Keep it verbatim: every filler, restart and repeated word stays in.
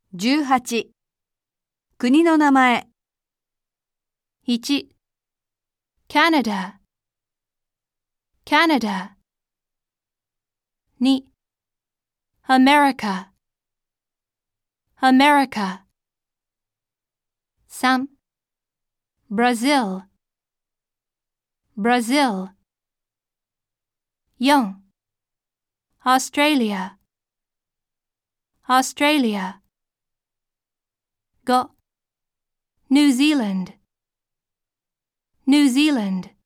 じゅうはち、国の名前。 いち Canada Canada に America America さん Brazil Brazil よん Australia Australia ご New Zealand New Zealand